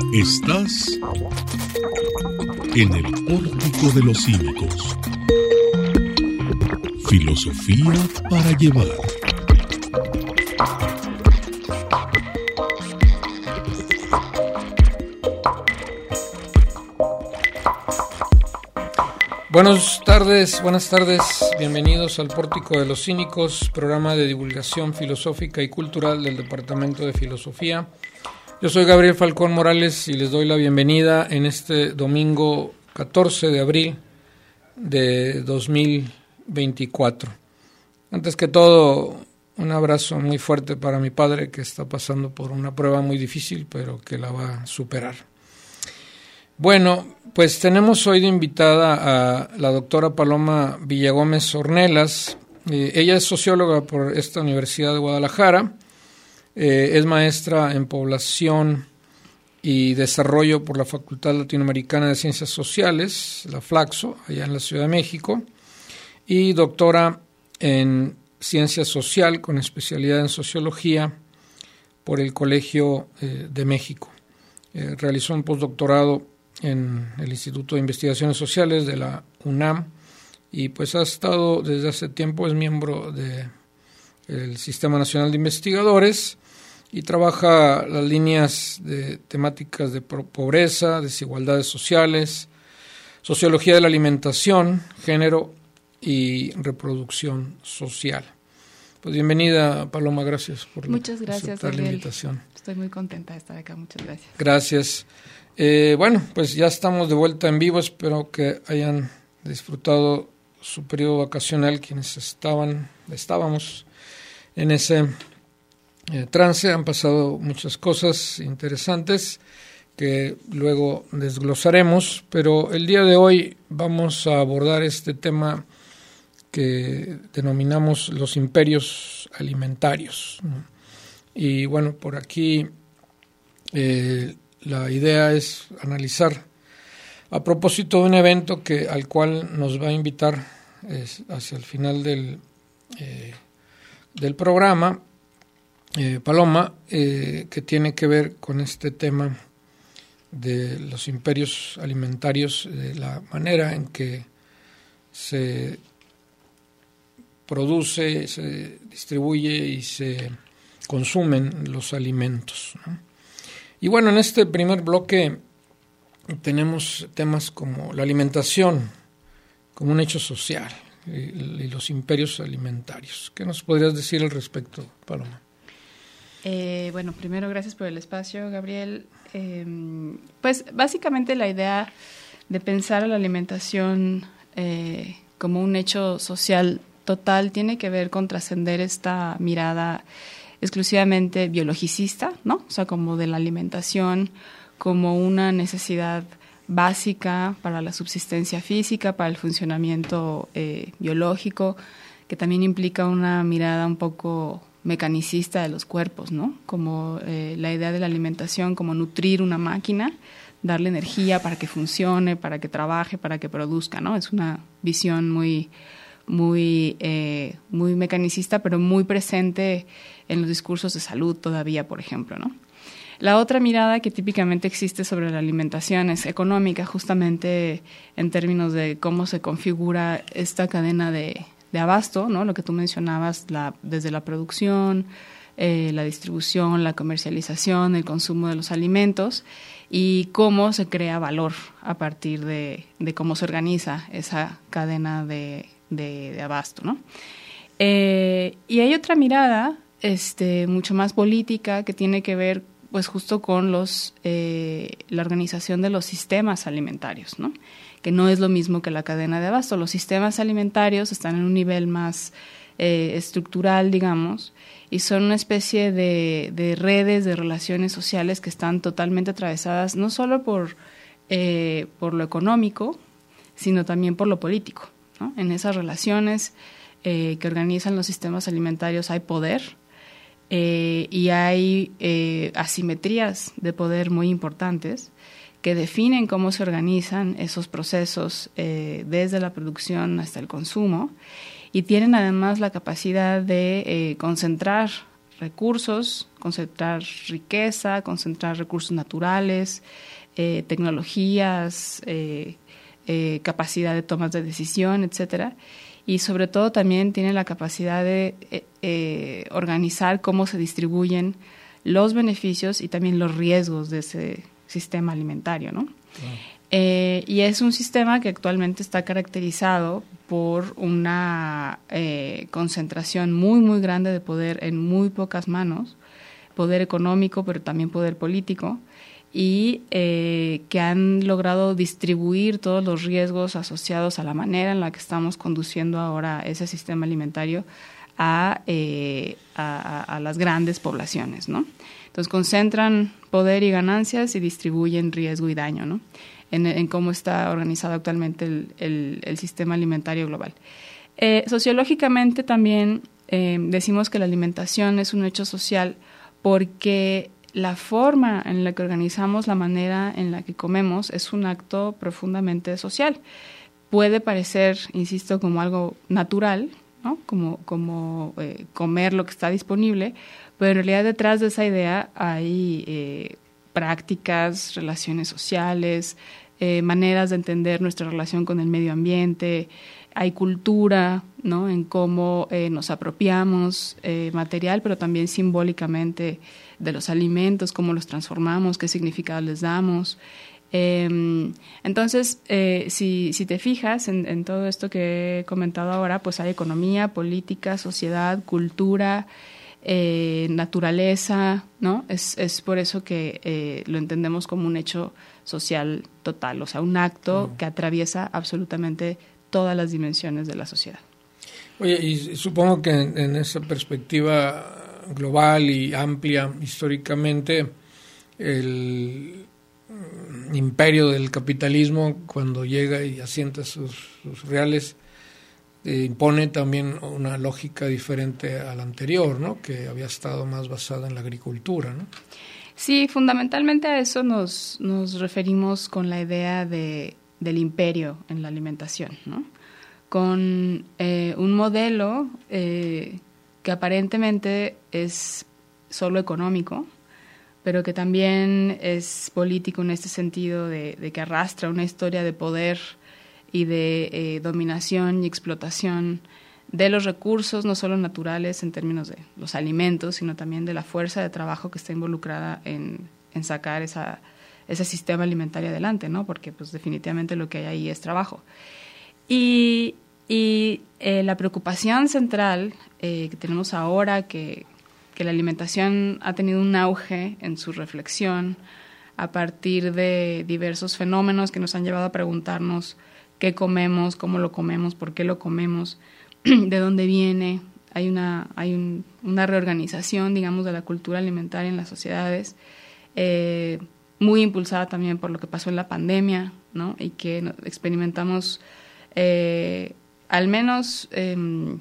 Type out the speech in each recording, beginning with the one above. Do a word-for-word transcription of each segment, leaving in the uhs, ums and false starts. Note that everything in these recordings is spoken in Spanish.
Estás en el Pórtico de los Cínicos. Filosofía para llevar. Buenas tardes, buenas tardes, bienvenidos al Pórtico de los Cínicos, programa de divulgación filosófica y cultural del Departamento de Filosofía. Yo soy Gabriel Falcón Morales y les doy la bienvenida en este domingo catorce de abril de dos mil veinticuatro. Antes que todo, un abrazo muy fuerte para mi padre, que está pasando por una prueba muy difícil, pero que la va a superar. Bueno, pues tenemos hoy de invitada a la doctora Paloma Villagómez Ornelas. Eh, ella es socióloga por esta Universidad de Guadalajara. Eh, es maestra en población y desarrollo por la Facultad Latinoamericana de Ciencias Sociales, la Flaxo, allá en la Ciudad de México, y doctora en Ciencia Social con especialidad en Sociología por el Colegio eh, de México. Eh, realizó un postdoctorado en el Instituto de Investigaciones Sociales de la UNAM y pues ha estado desde hace tiempo, es miembro del Sistema Nacional de Investigadores y trabaja las líneas de temáticas de pobreza, desigualdades sociales, sociología de la alimentación, género y reproducción social. Pues bienvenida, Paloma, gracias por muchas gracias, aceptar Gabriel. la invitación. Estoy muy contenta de estar acá, muchas gracias. Gracias. Eh, bueno, pues ya estamos de vuelta en vivo, espero que hayan disfrutado su periodo vacacional quienes estaban, estábamos en ese Eh, trance. Han pasado muchas cosas interesantes que luego desglosaremos, pero el día de hoy vamos a abordar este tema que denominamos los imperios alimentarios, ¿no? Y bueno, por aquí eh, la idea es analizar a propósito de un evento que al cual nos va a invitar es hacia el final del, eh, del programa Eh, Paloma, eh, que tiene que ver con este tema de los imperios alimentarios, de la manera en que se produce, se distribuye y se consumen los alimentos, ¿no? Y bueno, en este primer bloque tenemos temas como la alimentación como un hecho social y, y los imperios alimentarios. ¿Qué nos podrías decir al respecto, Paloma? Eh, bueno, primero gracias por el espacio, Gabriel. Eh, pues básicamente la idea de pensar a la alimentación eh, como un hecho social total tiene que ver con trascender esta mirada exclusivamente biologicista, ¿no? O sea, como de la alimentación como una necesidad básica para la subsistencia física, para el funcionamiento eh, biológico, que también implica una mirada un poco mecanicista de los cuerpos, ¿no? Como eh, la idea de la alimentación como nutrir una máquina, darle energía para que funcione, para que trabaje, para que produzca, ¿no? Es una visión muy, muy, eh, muy mecanicista, pero muy presente en los discursos de salud todavía, por ejemplo, ¿no? La otra mirada que típicamente existe sobre la alimentación es económica, justamente en términos de cómo se configura esta cadena de de abasto, ¿no? Lo que tú mencionabas, la, desde la producción, eh, la distribución, la comercialización, el consumo de los alimentos y cómo se crea valor a partir de, de cómo se organiza esa cadena de, de, de abasto, ¿no? Eh, y hay otra mirada este, mucho más política que tiene que ver pues justo con los eh, la organización de los sistemas alimentarios, ¿no? Que no es lo mismo que la cadena de abasto. Los sistemas alimentarios están en un nivel más eh, estructural, digamos, y son una especie de, de redes de relaciones sociales que están totalmente atravesadas no solo por, eh, por lo económico, sino también por lo político, ¿no? En esas relaciones eh, que organizan los sistemas alimentarios hay poder eh, y hay eh, asimetrías de poder muy importantes que definen cómo se organizan esos procesos eh, desde la producción hasta el consumo y tienen además la capacidad de eh, concentrar recursos, concentrar riqueza, concentrar recursos naturales, eh, tecnologías, eh, eh, capacidad de tomas de decisión, etcétera. Y sobre todo también tiene la capacidad de eh, eh, organizar cómo se distribuyen los beneficios y también los riesgos de ese sistema alimentario, ¿no? Wow. Eh, y es un sistema que actualmente está caracterizado por una eh, concentración muy, muy grande de poder en muy pocas manos, poder económico, pero también poder político, y eh, que han logrado distribuir todos los riesgos asociados a la manera en la que estamos conduciendo ahora ese sistema alimentario a, eh, a, a las grandes poblaciones, ¿no? Entonces concentran poder y ganancias y distribuyen riesgo y daño, ¿no? En, en cómo está organizado actualmente el, el, el sistema alimentario global. Eh, sociológicamente también eh, decimos que la alimentación es un hecho social porque la forma en la que organizamos la manera en la que comemos es un acto profundamente social. Puede parecer, insisto, como algo natural, ¿no? Como, como eh, comer lo que está disponible, pero en realidad detrás de esa idea hay eh, prácticas, relaciones sociales, eh, maneras de entender nuestra relación con el medio ambiente, hay cultura, ¿no? En cómo eh, nos apropiamos eh, material, pero también simbólicamente de los alimentos, cómo los transformamos, qué significado les damos. Eh, entonces, eh, si, si te fijas en, en todo esto que he comentado ahora, pues hay economía, política, sociedad, cultura, eh, naturaleza, ¿no? Es, es por eso que eh, lo entendemos como un hecho social total, o sea, un acto que atraviesa absolutamente todas las dimensiones de la sociedad. Oye, y supongo que en, en esa perspectiva global y amplia históricamente, el imperio del capitalismo, cuando llega y asienta sus, sus reales, eh, impone también una lógica diferente a la anterior, ¿no? Que había estado más basada en la agricultura, ¿no? Sí, fundamentalmente a eso nos, nos referimos con la idea de, del imperio en la alimentación, ¿no? Con eh, un modelo eh, que aparentemente es solo económico, pero que también es político en este sentido de, de que arrastra una historia de poder y de eh, dominación y explotación de los recursos, no solo naturales en términos de los alimentos, sino también de la fuerza de trabajo que está involucrada en, en sacar esa, ese sistema alimentario adelante, ¿no? Porque pues definitivamente lo que hay ahí es trabajo. Y, y eh, la preocupación central eh, que tenemos ahora, que, que la alimentación ha tenido un auge en su reflexión a partir de diversos fenómenos que nos han llevado a preguntarnos qué comemos, cómo lo comemos, por qué lo comemos, de dónde viene. Hay una, hay un, una reorganización, digamos, de la cultura alimentaria en las sociedades, eh, muy impulsada también por lo que pasó en la pandemia, ¿no? Y que experimentamos eh, al menos eh,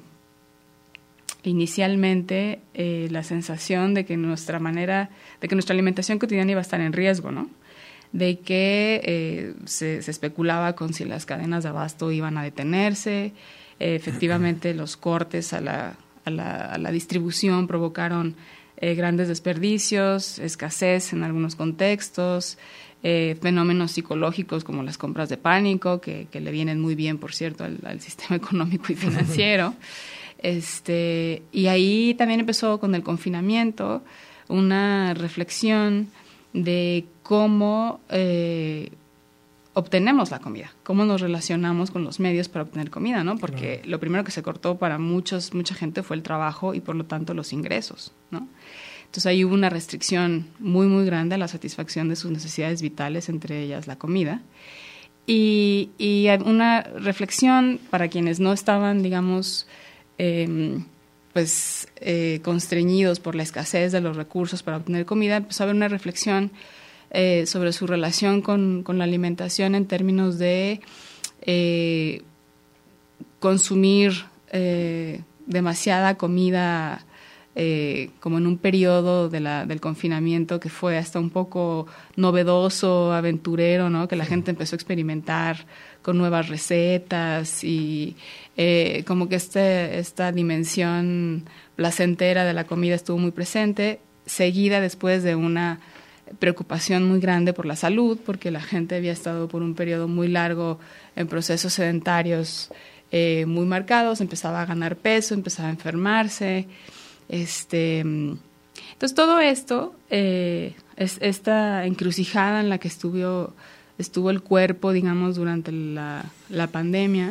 inicialmente eh, la sensación de que nuestra manera, de que nuestra alimentación cotidiana iba a estar en riesgo, ¿no? De que eh, se, se especulaba con si las cadenas de abasto iban a detenerse. Eh, efectivamente, los cortes a la, a la, a la distribución provocaron eh, grandes desperdicios, escasez en algunos contextos, eh, fenómenos psicológicos como las compras de pánico, que, que le vienen muy bien, por cierto, al, al sistema económico y financiero. Este, y ahí también empezó con el confinamiento una reflexión de cómo eh, obtenemos la comida, cómo nos relacionamos con los medios para obtener comida, ¿no? Porque claro, lo primero que se cortó para muchos, mucha gente fue el trabajo y por lo tanto los ingresos, ¿no? Entonces ahí hubo una restricción muy, muy grande a la satisfacción de sus necesidades vitales, entre ellas la comida. Y, y una reflexión para quienes no estaban, digamos, eh, pues eh, constreñidos por la escasez de los recursos para obtener comida, empezó a haber una reflexión Eh, sobre su relación con, con la alimentación en términos de eh, consumir eh, demasiada comida eh, como en un periodo de la, del confinamiento que fue hasta un poco novedoso, aventurero, ¿no? Que la gente empezó a experimentar con nuevas recetas y eh, como que este, esta dimensión placentera de la comida estuvo muy presente, seguida después de una preocupación muy grande por la salud, porque la gente había estado por un periodo muy largo en procesos sedentarios eh, muy marcados, empezaba a ganar peso, empezaba a enfermarse. Este, entonces todo esto, eh, es esta encrucijada en la que estuvo, estuvo el cuerpo, digamos, durante la, la pandemia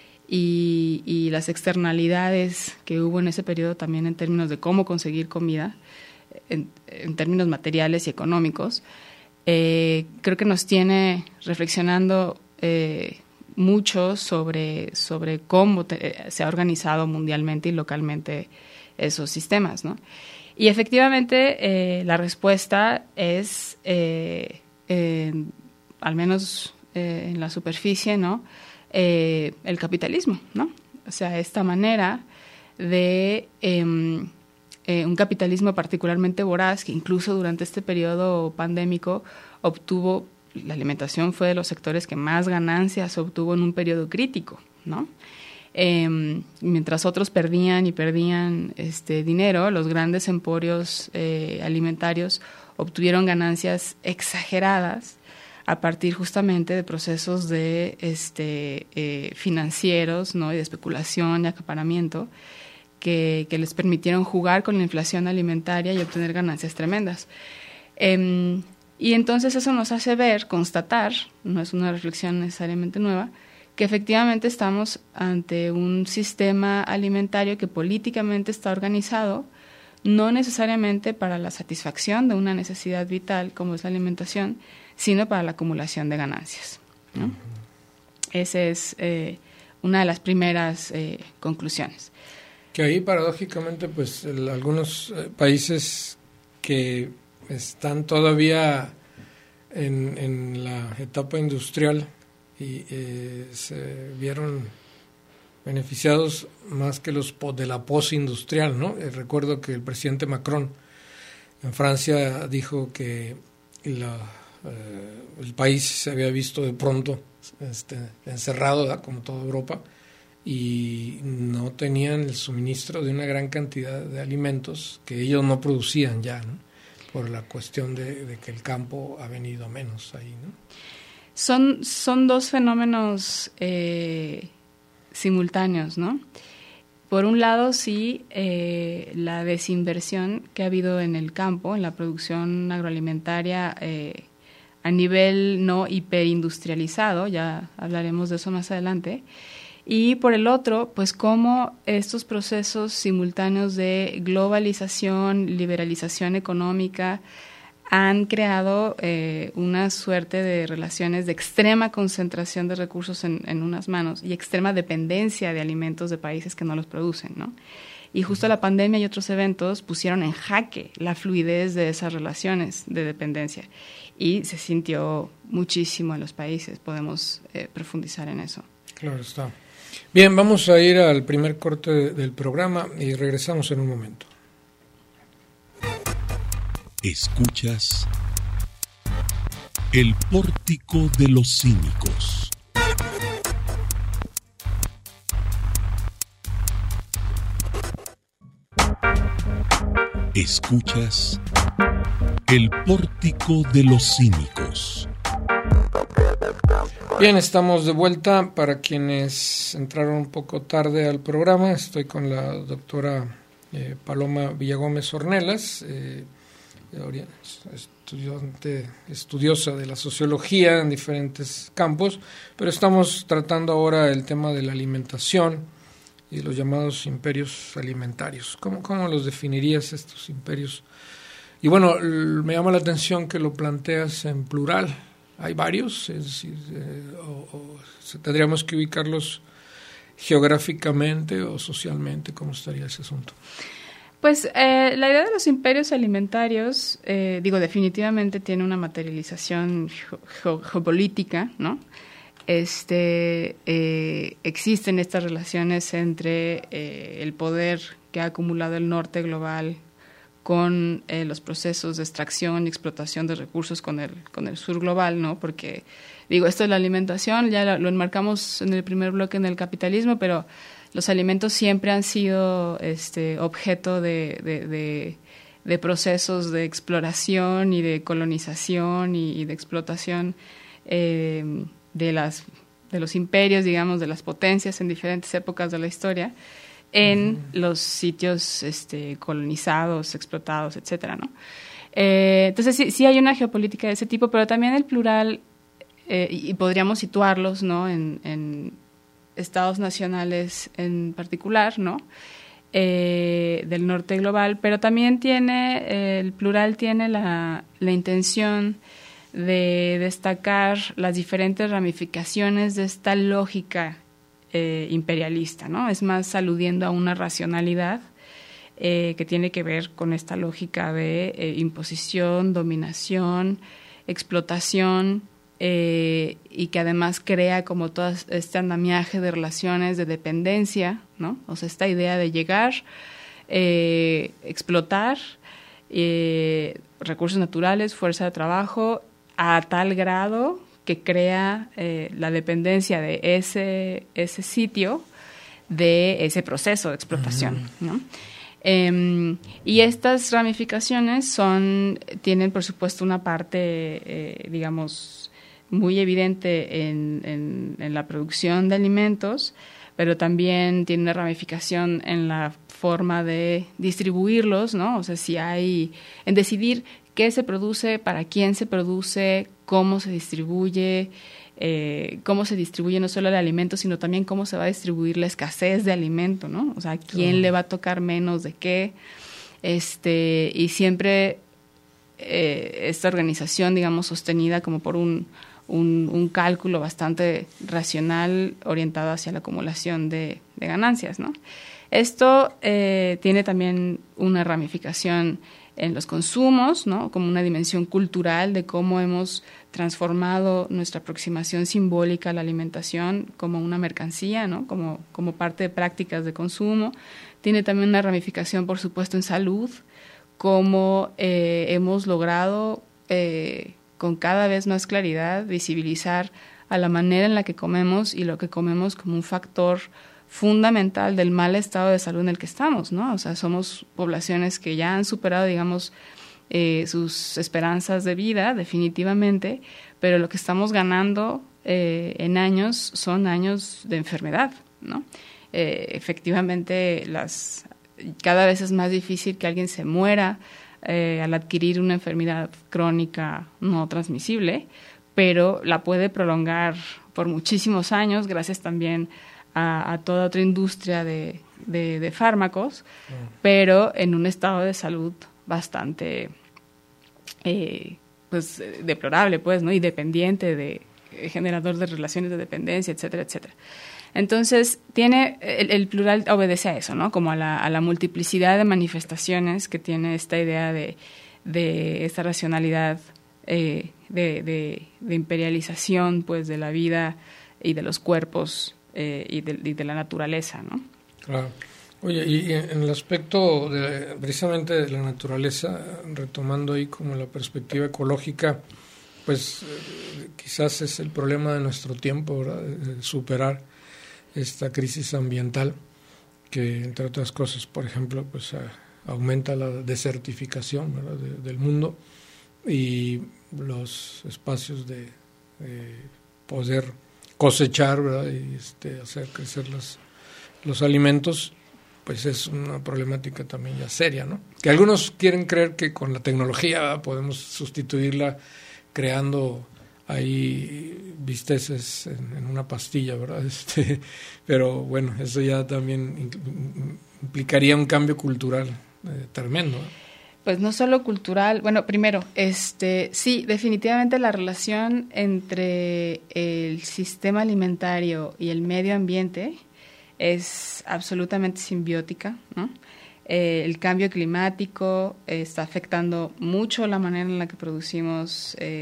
y, y las externalidades que hubo en ese periodo también en términos de cómo conseguir comida, En, en términos materiales y económicos, eh, creo que nos tiene reflexionando eh, mucho sobre, sobre cómo te, se ha organizado mundialmente y localmente esos sistemas, ¿no? Y efectivamente eh, la respuesta es, eh, eh, al menos eh, en la superficie, ¿no? Eh, el capitalismo, ¿no? O sea, esta manera de... Eh, Eh, un capitalismo particularmente voraz que incluso durante este periodo pandémico obtuvo, la alimentación fue de los sectores que más ganancias obtuvo en un periodo crítico, ¿no? Eh, mientras otros perdían y perdían este dinero, los grandes emporios eh, alimentarios obtuvieron ganancias exageradas a partir justamente de procesos de este eh, financieros, ¿no? Y de especulación y acaparamiento, Que, que les permitieron jugar con la inflación alimentaria y obtener ganancias tremendas. Eh, y entonces eso nos hace ver, constatar, no es una reflexión necesariamente nueva, que efectivamente estamos ante un sistema alimentario que políticamente está organizado, no necesariamente para la satisfacción de una necesidad vital como es la alimentación, sino para la acumulación de ganancias, ¿no? Uh-huh. Esa es eh, una de las primeras eh, conclusiones. Que ahí paradójicamente pues el, algunos eh, países que están todavía en, en la etapa industrial y eh, se vieron beneficiados más que los de la postindustrial, ¿no? Eh, recuerdo que el presidente Macron en Francia dijo que la, eh, el país se había visto de pronto este, encerrado, ¿verdad? Como toda Europa, y no tenían el suministro de una gran cantidad de alimentos que ellos no producían ya, ¿no? Por la cuestión de, de que el campo ha venido menos ahí, ¿no? Son, son dos fenómenos eh, simultáneos, ¿no? Por un lado, sí, eh, la desinversión que ha habido en el campo, en la producción agroalimentaria eh, a nivel no hiperindustrializado, ya hablaremos de eso más adelante. Y por el otro, pues cómo estos procesos simultáneos de globalización, liberalización económica han creado eh, una suerte de relaciones de extrema concentración de recursos en, en unas manos y extrema dependencia de alimentos de países que no los producen, ¿no? Y justo la pandemia y otros eventos pusieron en jaque la fluidez de esas relaciones de dependencia y se sintió muchísimo en los países. Podemos eh, profundizar en eso. Claro está. Bien, vamos a ir al primer corte del programa y regresamos en un momento. Escuchas El Pórtico de los Cínicos. Escuchas El Pórtico de los Cínicos. Bien, estamos de vuelta. Para quienes entraron un poco tarde al programa, estoy con la doctora eh, Paloma Villagómez Ornelas, eh, estudiante, estudiosa de la sociología en diferentes campos, pero estamos tratando ahora el tema de la alimentación y los llamados imperios alimentarios. ¿Cómo, cómo los definirías estos imperios? Y bueno, me llama la atención que lo planteas en plural. Hay varios, es decir, eh, o, o tendríamos que ubicarlos geográficamente o socialmente. ¿Cómo estaría ese asunto? Pues eh, la idea de los imperios alimentarios, eh, digo, definitivamente tiene una materialización ge- ge- geopolítica, ¿no? este, eh, existen estas relaciones entre eh, el poder que ha acumulado el norte global con eh, los procesos de extracción y explotación de recursos con el, con el sur global, ¿no? Porque, digo, esto de la alimentación, ya lo, lo enmarcamos en el primer bloque en el capitalismo, pero los alimentos siempre han sido este, objeto de, de, de, de procesos de exploración y de colonización y, y de explotación eh, de, las, de los imperios, digamos, de las potencias en diferentes épocas de la historia, en uh-huh. los sitios este, colonizados, explotados, etcétera, ¿no? Eh, entonces sí, sí hay una geopolítica de ese tipo, pero también el plural, eh, y, y podríamos situarlos, ¿no?, en, en estados nacionales en particular, ¿no?, eh, del norte global, pero también tiene, eh, el plural tiene la, la intención de destacar las diferentes ramificaciones de esta lógica Eh, imperialista, ¿no? Es más aludiendo a una racionalidad eh, que tiene que ver con esta lógica de eh, imposición, dominación, explotación eh, y que además crea como todo este andamiaje de relaciones de dependencia, ¿no? O sea, esta idea de llegar, eh, explotar eh, recursos naturales, fuerza de trabajo a tal grado que crea eh, la dependencia de ese, ese sitio, de ese proceso de explotación, uh-huh. ¿no? Eh, y estas ramificaciones son, tienen, por supuesto, una parte, eh, digamos, muy evidente en, en, en la producción de alimentos, pero también tiene una ramificación en la forma de distribuirlos, ¿no? O sea, si hay, en decidir qué se produce, para quién se produce, cómo se distribuye, eh, cómo se distribuye no solo el alimento, sino también cómo se va a distribuir la escasez de alimento, ¿no? O sea, quién uh-huh. le va a tocar menos de qué. Este, y siempre eh, esta organización, digamos, sostenida como por un, un, un cálculo bastante racional orientado hacia la acumulación de, de ganancias, ¿no? Esto eh, tiene también una ramificación en los consumos, ¿no?, como una dimensión cultural de cómo hemos transformado nuestra aproximación simbólica a la alimentación como una mercancía, ¿no?, como, como parte de prácticas de consumo. Tiene también una ramificación, por supuesto, en salud, cómo eh, hemos logrado eh, con cada vez más claridad visibilizar a la manera en la que comemos y lo que comemos como un factor fundamental del mal estado de salud en el que estamos, ¿no? O sea, somos poblaciones que ya han superado, digamos, eh, sus esperanzas de vida, definitivamente, pero lo que estamos ganando eh, en años son años de enfermedad, ¿no? Eh, efectivamente, las, cada vez es más difícil que alguien se muera eh, al adquirir una enfermedad crónica no transmisible, pero la puede prolongar por muchísimos años, gracias también A, a toda otra industria de, de, de fármacos, uh-huh. pero en un estado de salud bastante eh, pues deplorable, pues, ¿no? Y dependiente, de eh, generador de relaciones de dependencia, etcétera, etcétera. Entonces, tiene el, el plural obedece a eso, ¿no? Como a la, a la multiplicidad de manifestaciones que tiene esta idea de, de esta racionalidad eh, de, de, de imperialización, pues, de la vida y de los cuerpos Eh, y, de, y de la naturaleza, ¿no? Claro. Oye, y en el aspecto de, precisamente de la naturaleza, retomando ahí como la perspectiva ecológica, pues eh, quizás es el problema de nuestro tiempo, ¿verdad?, de superar esta crisis ambiental que, entre otras cosas, por ejemplo, pues a, aumenta la desertificación, ¿verdad?, de, del mundo, y los espacios de, de poder cosechar, ¿verdad?, y este, hacer crecer los, los alimentos, pues es una problemática también ya seria, ¿no? Que algunos quieren creer que con la tecnología, ¿verdad?, podemos sustituirla creando ahí bisteces en, en una pastilla, ¿verdad? Este, pero bueno, eso ya también implicaría un cambio cultural eh, tremendo, ¿no? Pues no solo cultural, bueno, primero, este, sí, definitivamente la relación entre el sistema alimentario y el medio ambiente es absolutamente simbiótica, ¿no? Eh, el cambio climático eh, está afectando mucho la manera en la que producimos eh,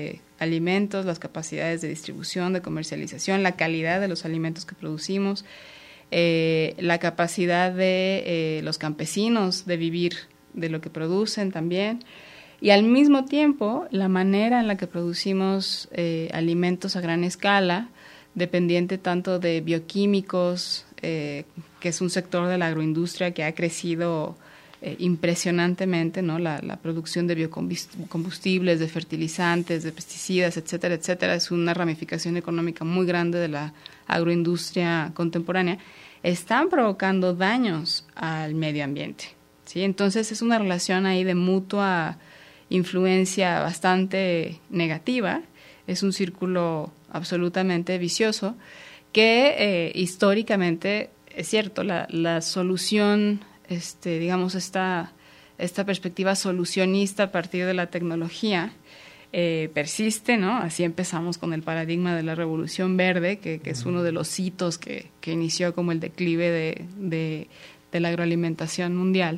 alimentos, las capacidades de distribución, de comercialización, la calidad de los alimentos que producimos, eh, la capacidad de eh, los campesinos de vivir de lo que producen también, y al mismo tiempo la manera en la que producimos eh, alimentos a gran escala, dependiente tanto de bioquímicos, eh, que es un sector de la agroindustria que ha crecido eh, impresionantemente, ¿no? La, la producción de biocombustibles, de fertilizantes, de pesticidas, etcétera, etcétera, es una ramificación económica muy grande de la agroindustria contemporánea, están provocando daños al medio ambiente, ¿sí? Entonces es una relación ahí de mutua influencia bastante negativa, es un círculo absolutamente vicioso que eh, históricamente, es cierto, la, la solución, este, digamos, esta, esta perspectiva solucionista a partir de la tecnología eh, persiste, ¿no? Así empezamos con el paradigma de la Revolución Verde, que, que es uno de los hitos que, que inició como el declive de, de, de la agroalimentación mundial.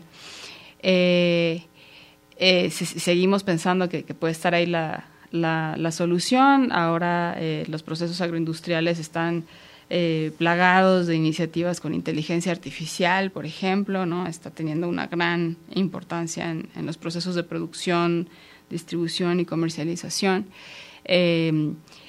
Eh, eh, se, seguimos pensando que, que puede estar ahí la, la, la solución. Ahora eh, los procesos agroindustriales están eh, plagados de iniciativas con inteligencia artificial, por ejemplo, ¿no? Está teniendo una gran importancia en, en los procesos de producción, distribución y comercialización. Eh,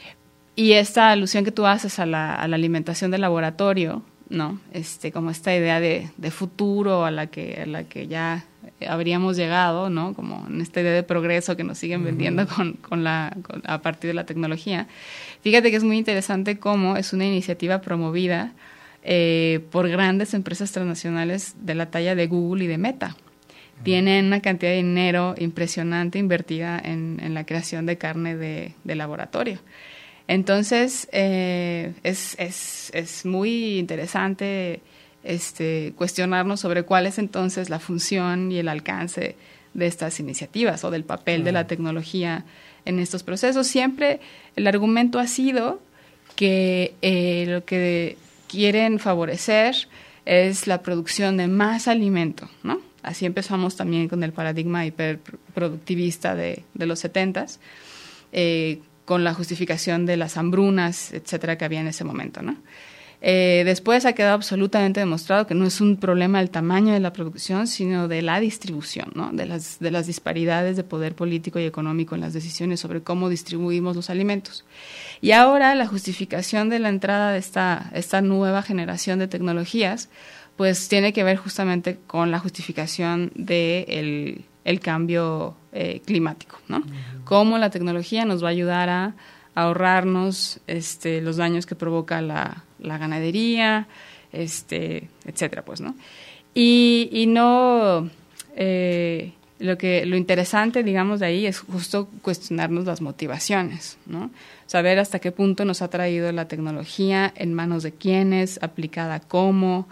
y esta alusión que tú haces a la, a la alimentación de laboratorio, ¿no? Este, como esta idea de, de futuro a la que, a la que ya habríamos llegado, ¿no? Como en esta idea de progreso que nos siguen vendiendo uh-huh. con, con la, con, a partir de la tecnología. Fíjate que es muy interesante cómo es una iniciativa promovida eh, por grandes empresas transnacionales de la talla de Google y de Meta. Uh-huh. Tienen una cantidad de dinero impresionante invertida en, en la creación de carne de, de laboratorio. Entonces, eh, es, es, es muy interesante este, cuestionarnos sobre cuál es entonces la función y el alcance de estas iniciativas o del papel de la tecnología en estos procesos. Siempre el argumento ha sido que eh, lo que quieren favorecer es la producción de más alimento, ¿no? Así empezamos también con el paradigma hiperproductivista de, de los setentas, eh, con la justificación de las hambrunas, etcétera, que había en ese momento, ¿no? Eh, después ha quedado absolutamente demostrado que no es un problema el tamaño de la producción, sino de la distribución, ¿no? De las, de las disparidades de poder político y económico en las decisiones sobre cómo distribuimos los alimentos. Y ahora la justificación de la entrada de esta, esta nueva generación de tecnologías, pues tiene que ver justamente con la justificación de el, el cambio eh, climático, ¿no? Uh-huh. Cómo la tecnología nos va a ayudar a ahorrarnos este, los daños que provoca la, la ganadería, este, etcétera, pues, ¿no? Y, y no, eh, lo que, lo interesante, digamos, de ahí es justo cuestionarnos las motivaciones, ¿no? Saber hasta qué punto nos ha traído la tecnología, en manos de quiénes, aplicada cómo,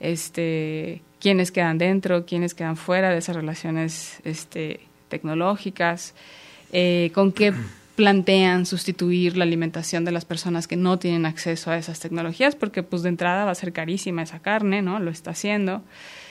este, quiénes quedan dentro, quiénes quedan fuera de esas relaciones este, tecnológicas, eh, con qué plantean sustituir la alimentación de las personas que no tienen acceso a esas tecnologías, porque pues de entrada va a ser carísima esa carne, ¿no? Lo está haciendo.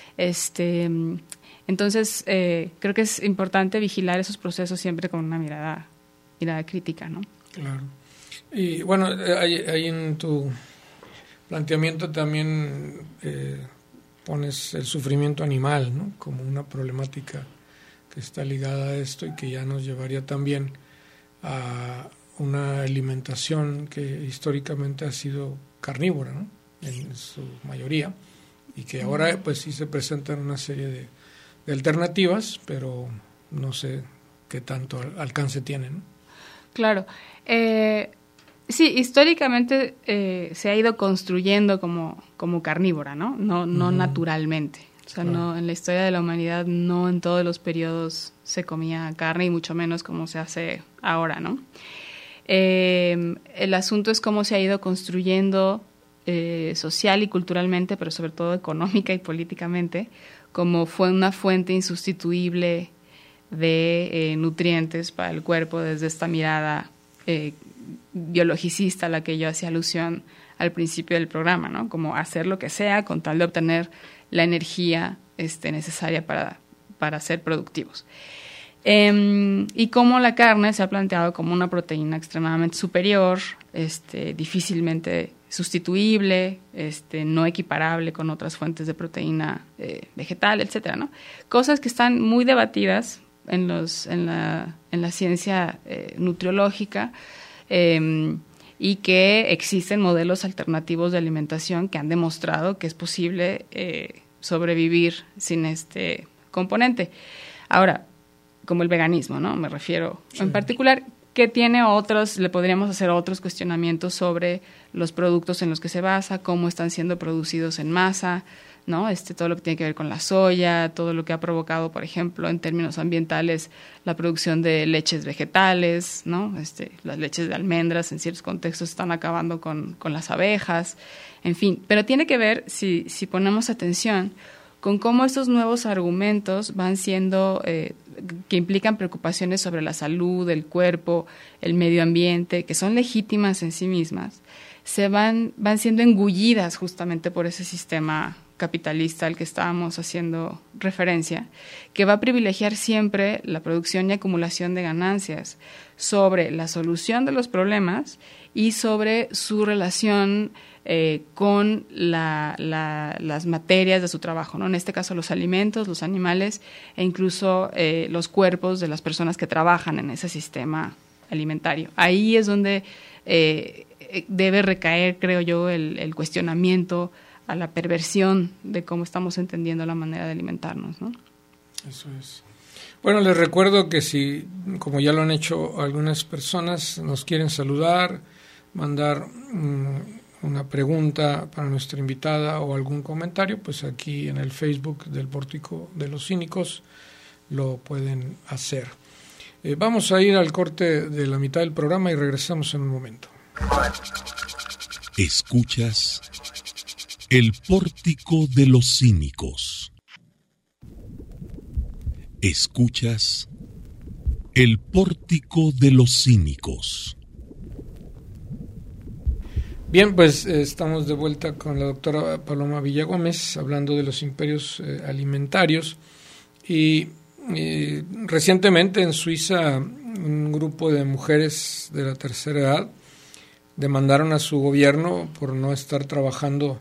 Este, entonces, eh, creo que es importante vigilar esos procesos siempre con una mirada, mirada crítica, ¿no? Claro. Y bueno, hay, hay en tu planteamiento también eh, pones el sufrimiento animal, ¿no? Como una problemática que está ligada a esto y que ya nos llevaría también a una alimentación que históricamente ha sido carnívora, ¿no? En su mayoría, y que ahora pues sí se presentan una serie de, de alternativas, pero no sé qué tanto alcance tienen, ¿no? Claro. Eh, sí, históricamente eh, se ha ido construyendo como, como carnívora, ¿no? No, no uh-huh. naturalmente. O sea, claro. no, en la historia de la humanidad no en todos los periodos se comía carne y mucho menos como se hace ahora, ¿no? Eh, el asunto es cómo se ha ido construyendo eh, social y culturalmente, pero sobre todo económica y políticamente, como fue una fuente insustituible de eh, nutrientes para el cuerpo desde esta mirada eh, biologicista a la que yo hacía alusión al principio del programa, ¿no? Como hacer lo que sea con tal de obtener la energía este, necesaria para, para ser productivos. Eh, y cómo la carne se ha planteado como una proteína extremadamente superior, este, difícilmente sustituible, este, no equiparable con otras fuentes de proteína eh, vegetal, etcétera, ¿no? Cosas que están muy debatidas en, los, en, la, en la ciencia eh, nutriológica, eh, y que existen modelos alternativos de alimentación que han demostrado que es posible eh, sobrevivir sin este componente. Ahora, como el veganismo, ¿no? Me refiero sí. en particular, que tiene otros, le podríamos hacer otros cuestionamientos sobre los productos en los que se basa, cómo están siendo producidos en masa, ¿no? Este, todo lo que tiene que ver con la soya, todo lo que ha provocado, por ejemplo, en términos ambientales, la producción de leches vegetales, ¿no? Este, las leches de almendras en ciertos contextos están acabando con, con las abejas, en fin. Pero tiene que ver, si, si ponemos atención, con cómo estos nuevos argumentos van siendo, eh, que implican preocupaciones sobre la salud, el cuerpo, el medio ambiente, que son legítimas en sí mismas, se van, van siendo engullidas justamente por ese sistema capitalista al que estábamos haciendo referencia, que va a privilegiar siempre la producción y acumulación de ganancias sobre la solución de los problemas y sobre su relación eh, con la, la, las materias de su trabajo, ¿no? En este caso los alimentos, los animales e incluso eh, los cuerpos de las personas que trabajan en ese sistema alimentario. Ahí es donde eh, debe recaer, creo yo, el, el cuestionamiento a la perversión de cómo estamos entendiendo la manera de alimentarnos, ¿no? Eso es. Bueno, les recuerdo que si, como ya lo han hecho algunas personas, nos quieren saludar, mandar um, una pregunta para nuestra invitada o algún comentario, pues aquí en el Facebook del Pórtico de los Cínicos lo pueden hacer. Eh, vamos a ir al corte de la mitad del programa y regresamos en un momento. Escuchas El Pórtico de los Cínicos. Escuchas El Pórtico de los Cínicos. Bien, pues eh, estamos de vuelta con la doctora Paloma Villagómez hablando de los imperios eh, alimentarios y eh, recientemente en Suiza un grupo de mujeres de la tercera edad demandaron a su gobierno por no estar trabajando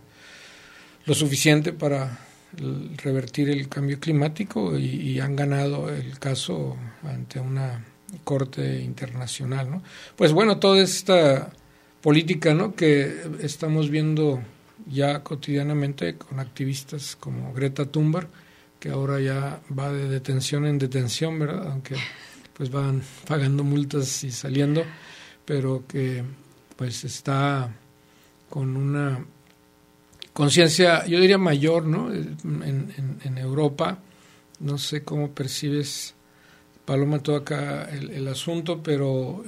lo suficiente para el, revertir el cambio climático y, y han ganado el caso ante una corte internacional, ¿no? Pues bueno, toda esta política, ¿no?, que estamos viendo ya cotidianamente con activistas como Greta Thunberg, que ahora ya va de detención en detención, ¿verdad? Aunque pues van pagando multas y saliendo, pero que pues está con una conciencia, yo diría mayor, ¿no? En, en, en Europa, no sé cómo percibes, Paloma, todo acá el, el asunto, pero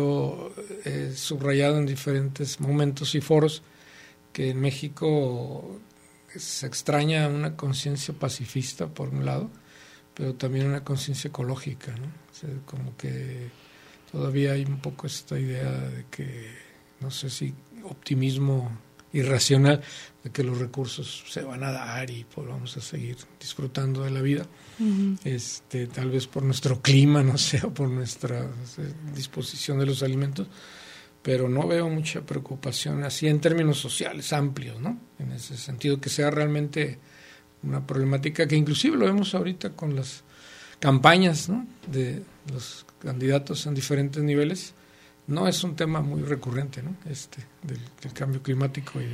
yo he subrayado en diferentes momentos y foros que en México se extraña una conciencia pacifista, por un lado, pero también una conciencia ecológica, ¿no? O sea, como que todavía hay un poco esta idea de que, no sé si optimismo irracional, de que los recursos se van a dar y pues vamos a seguir disfrutando de la vida, uh-huh. este tal vez por nuestro clima, no sé, o por nuestra no sé, disposición de los alimentos, pero no veo mucha preocupación así en términos sociales amplios, ¿no? En ese sentido, que sea realmente una problemática que inclusive lo vemos ahorita con las campañas, ¿no?, de los candidatos en diferentes niveles. No es un tema muy recurrente, ¿no?, este del, del cambio climático y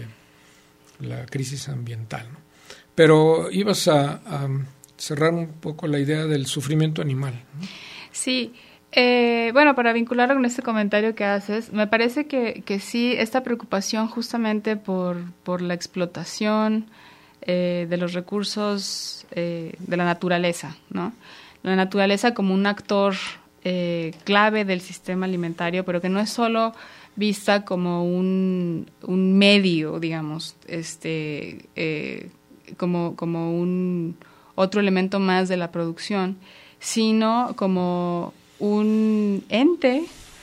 de la crisis ambiental, ¿no? Pero ibas a, a cerrar un poco la idea del sufrimiento animal, ¿no? Sí, eh, bueno, para vincularlo con este comentario que haces, me parece que, que sí, esta preocupación justamente por, por la explotación eh, de los recursos eh, de la naturaleza, ¿no? La naturaleza como un actor Eh, clave del sistema alimentario, pero que no es solo vista como un, un medio, digamos, este, eh, como, como un otro elemento más de la producción, sino como un ente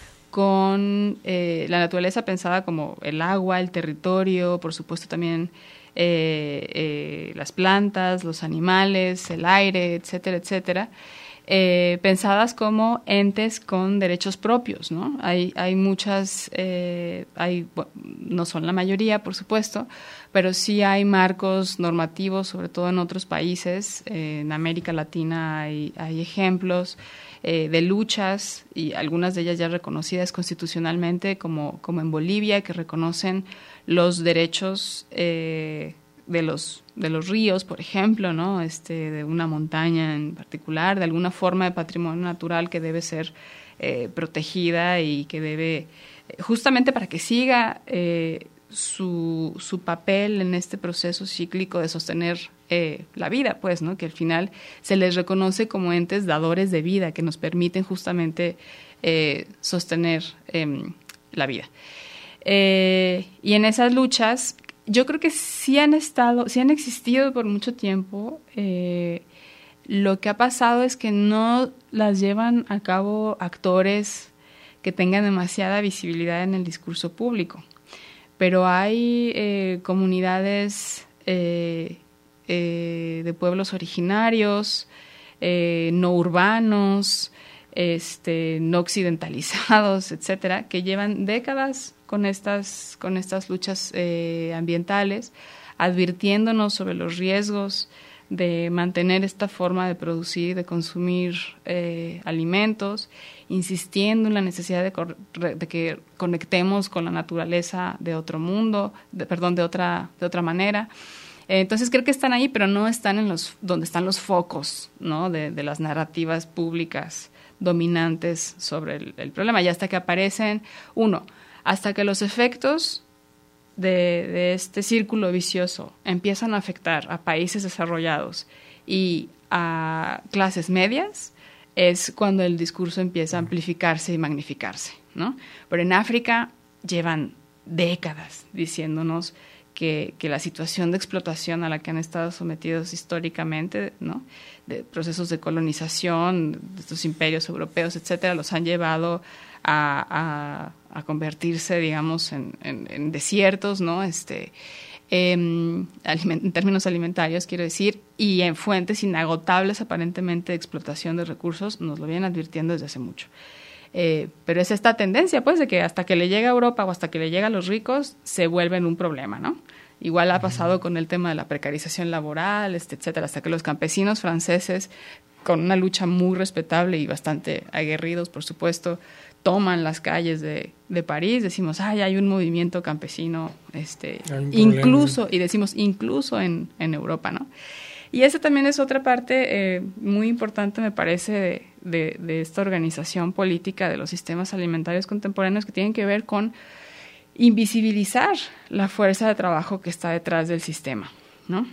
con eh, la naturaleza pensada como el agua, el territorio, por supuesto también eh, eh, las plantas, los animales, el aire, etcétera, etcétera. eh, pensadas como entes con derechos propios, ¿no? Hay, hay muchas, eh, hay, bueno, no son la mayoría, por supuesto, pero sí hay marcos normativos, sobre todo en otros países. Eh, en América Latina hay, hay ejemplos eh, de luchas, y algunas de ellas ya reconocidas constitucionalmente, como, como en Bolivia, que reconocen los derechos eh, de los de los ríos, por ejemplo, ¿no? Este, de una montaña en particular, de alguna forma de patrimonio natural que debe ser eh, protegida y que debe, justamente para que siga eh, su, su papel en este proceso cíclico de sostener eh, la vida, pues, ¿no? Que al final se les reconoce como entes dadores de vida, que nos permiten justamente eh, sostener eh, la vida. Eh, y en esas luchas, yo creo que sí han estado, sí han existido por mucho tiempo. Eh, lo que ha pasado es que no las llevan a cabo actores que tengan demasiada visibilidad en el discurso público. Pero hay eh, comunidades eh, eh, de pueblos originarios, eh, no urbanos, este, no occidentalizados, etcétera, que llevan décadas con estas, con estas luchas eh, ambientales, advirtiéndonos sobre los riesgos de mantener esta forma de producir, de consumir eh, alimentos, insistiendo en la necesidad de, de que conectemos con la naturaleza de otro mundo, de, perdón, de otra, de otra manera. Eh, entonces creo que están ahí, pero no están en los donde están los focos, ¿no? de, de las narrativas públicas dominantes sobre el, el problema, y hasta que aparecen, uno, hasta que los efectos de, de este círculo vicioso empiezan a afectar a países desarrollados y a clases medias, es cuando el discurso empieza a amplificarse y magnificarse, ¿no? Pero en África llevan décadas diciéndonos que, que la situación de explotación a la que han estado sometidos históricamente, ¿no? De procesos de colonización de estos imperios europeos, etcétera, los han llevado a, a, a convertirse, digamos, en, en, en desiertos, ¿no? Este, eh, aliment, en términos alimentarios, quiero decir, y en fuentes inagotables, aparentemente, de explotación de recursos, nos lo vienen advirtiendo desde hace mucho. Eh, pero es esta tendencia, pues, de que hasta que le llega a Europa o hasta que le llega a los ricos, se vuelven un problema, ¿no? Igual ha pasado con el tema de la precarización laboral, este, etcétera, hasta que los campesinos franceses, con una lucha muy respetable y bastante aguerridos, por supuesto, toman las calles de, de París, decimos, ay, hay un movimiento campesino, este, incluso, y decimos incluso en, en Europa, ¿no? Y esa también es otra parte eh, muy importante, me parece, de, de, de esta organización política de los sistemas alimentarios contemporáneos, que tienen que ver con invisibilizar la fuerza de trabajo que está detrás del sistema, ¿no?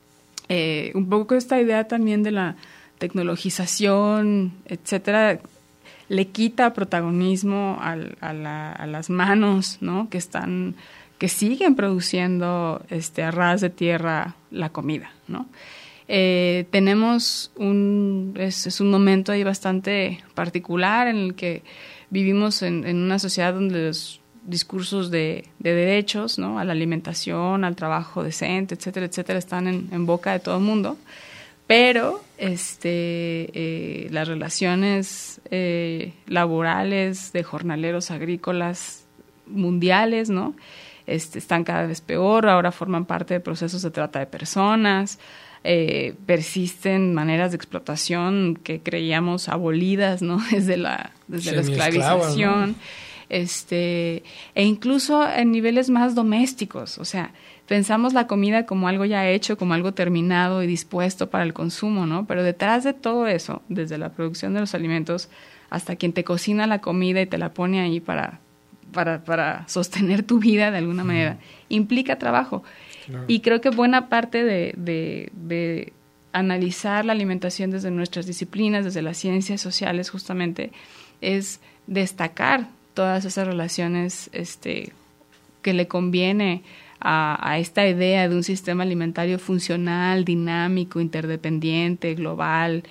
Eh, un poco esta idea también de la tecnologización, etcétera, le quita protagonismo al, a, la, a las manos, ¿no? que están, que siguen produciendo este, a ras de tierra la comida, ¿no? Eh, tenemos un, es, es un momento ahí bastante particular en el que vivimos en, en una sociedad donde los discursos de, de derechos, ¿no? a la alimentación, al trabajo decente, etcétera, etcétera, están en, en boca de todo el mundo, pero este, eh, las relaciones eh, laborales de jornaleros agrícolas mundiales, ¿no? este, están cada vez peor, ahora forman parte de procesos de trata de personas. Eh, persisten maneras de explotación que creíamos abolidas, ¿no? desde la, desde la esclavización, ¿no? este, e incluso en niveles más domésticos, o sea, pensamos la comida como algo ya hecho, como algo terminado y dispuesto para el consumo, ¿no? Pero detrás de todo eso, desde la producción de los alimentos hasta quien te cocina la comida y te la pone ahí para, para, para sostener tu vida de alguna manera, implica trabajo. Claro. Y creo que buena parte de, de, de analizar la alimentación desde nuestras disciplinas, desde las ciencias sociales justamente, es destacar todas esas relaciones este, que le conviene a, a esta idea de un sistema alimentario funcional, dinámico, interdependiente, global.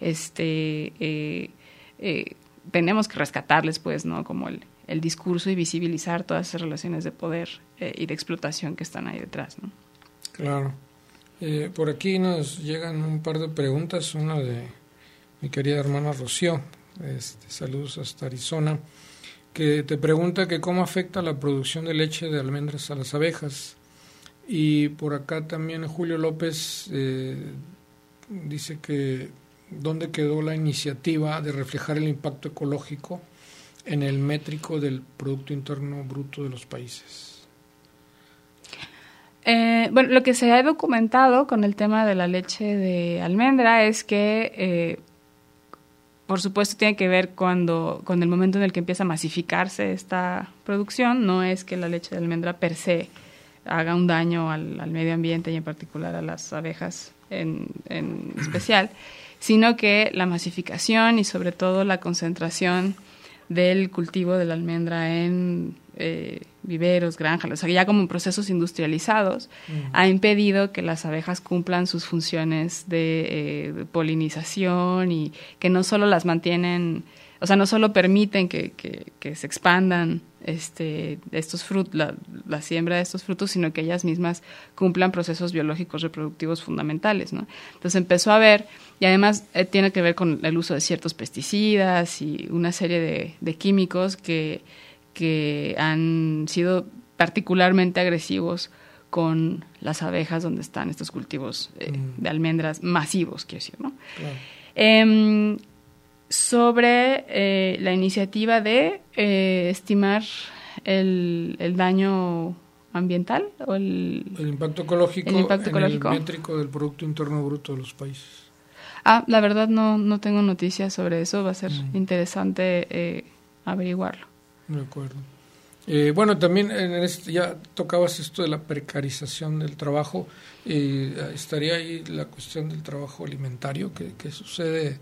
Este, eh, eh, tenemos que rescatarles, pues, ¿no? Como el el discurso y visibilizar todas esas relaciones de poder eh, y de explotación que están ahí detrás, ¿no? Claro. Eh, por aquí nos llegan un par de preguntas, una de mi querida hermana Rocío, este, saludos hasta Arizona, que te pregunta que cómo afecta la producción de leche de almendras a las abejas. Y por acá también Julio López eh, dice que dónde quedó la iniciativa de reflejar el impacto ecológico en el métrico del Producto Interno Bruto de los países. Eh, bueno, lo que se ha documentado con el tema de la leche de almendra es que, eh, por supuesto, tiene que ver cuando, con el momento en el que empieza a masificarse esta producción. No es que la leche de almendra per se haga un daño al, al medio ambiente y en particular a las abejas en, en especial, sino que la masificación y sobre todo la concentración del cultivo de la almendra en eh, viveros, granjas, o sea, ya como en procesos industrializados, uh-huh. ha impedido que las abejas cumplan sus funciones de, eh, de polinización y que no solo las mantienen, o sea, no solo permiten que, que, que se expandan este, estos frutos, la, la siembra de estos frutos, sino que ellas mismas cumplan procesos biológicos reproductivos fundamentales, ¿no? Entonces empezó a ver, y además eh, tiene que ver con el uso de ciertos pesticidas y una serie de, de químicos que, que han sido particularmente agresivos con las abejas donde están estos cultivos eh, mm. de almendras masivos, quiero decir, ¿no? Claro. Eh, sobre eh, la iniciativa de eh, estimar el, el daño ambiental o el, el impacto ecológico, el impacto en ecológico. El métrico del Producto Interno Bruto de los países. Ah, la verdad no, no tengo noticias sobre eso, va a ser mm. interesante eh, averiguarlo. De acuerdo. Eh, bueno, también en este, ya tocabas esto de la precarización del trabajo, eh, estaría ahí la cuestión del trabajo alimentario, que, que sucede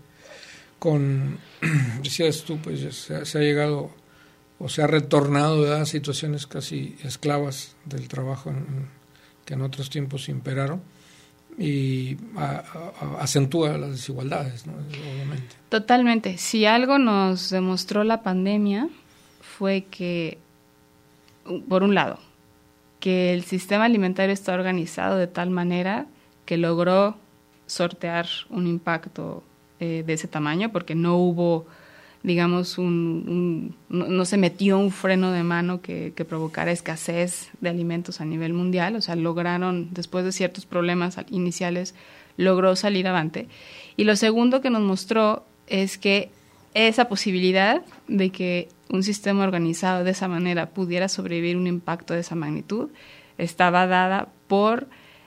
con, decías tú, pues ya se, se ha llegado o se ha retornado, ¿verdad?, a situaciones casi esclavas del trabajo en, en, que en otros tiempos imperaron y a, a, acentúa las desigualdades, ¿no?, obviamente. Totalmente. Si algo nos demostró la pandemia fue que, por un lado, que el sistema alimentario está organizado de tal manera que logró sortear un impacto eh, de ese tamaño, porque no hubo, digamos, un, un no, no se metió un freno de mano que, que provocara escasez de alimentos a nivel mundial. O sea, lograron, después de ciertos problemas iniciales, logró salir avante. Y lo segundo que nos mostró es que esa posibilidad de que un sistema organizado de esa manera pudiera sobrevivir un impacto de esa magnitud estaba dada por